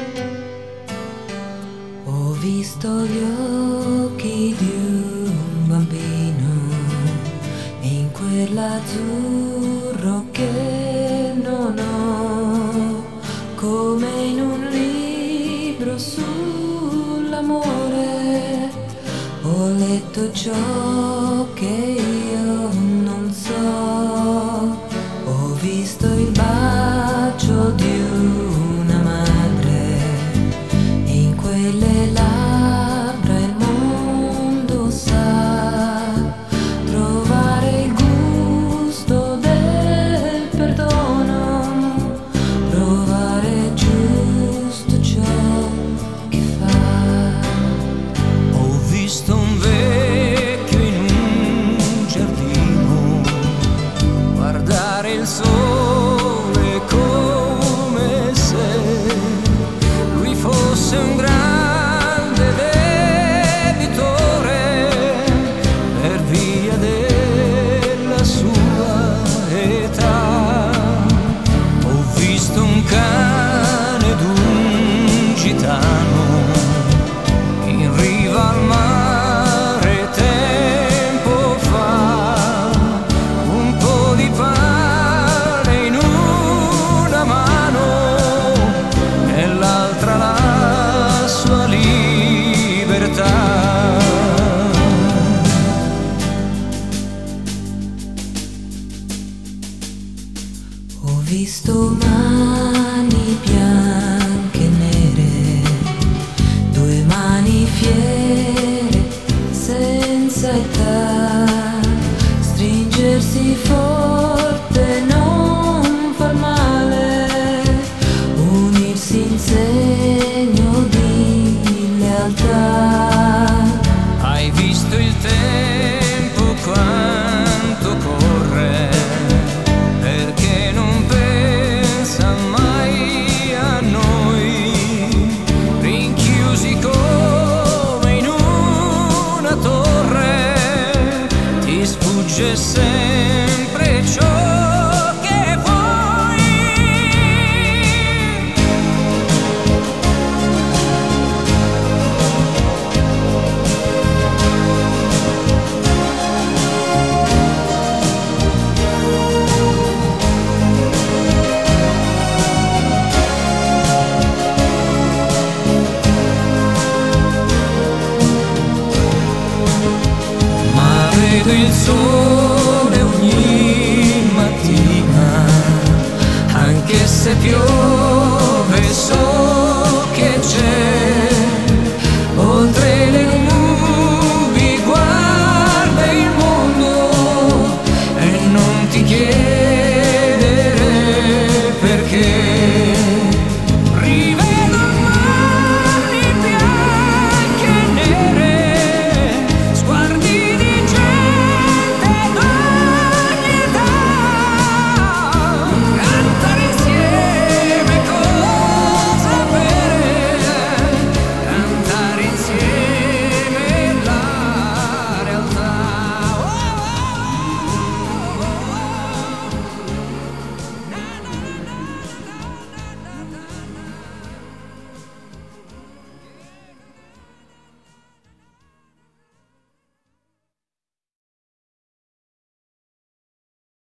Ho visto gli occhi di un bambino in quell'azzurro che non ho, come in un libro sull'amore. Ho letto ciò che io non so. Ho visto il bacio di una madre in quelle labbra. Il mondo sa trovare il gusto del perdono, provare giusto ciò che fa. Ho visto un vecchio in un giardino guardare il sole come se lui fosse un grande debitore per via della sua età. Ho visto un cane d'un gitano in riva al mare tempo fa, un po' di pane in una mano, nell'altra la sua libertà. Ho visto mani bianche e nere, due mani fiere senza età, stringersi forte non fa male, unirsi in segno di lealtà. Hai visto il tempo quanto corre, perché non pensa mai a noi, rinchiusi come in una torre, ti sfugge sempre ciò che vuoi. Ma vedo il sole ogni mattina, anche se piove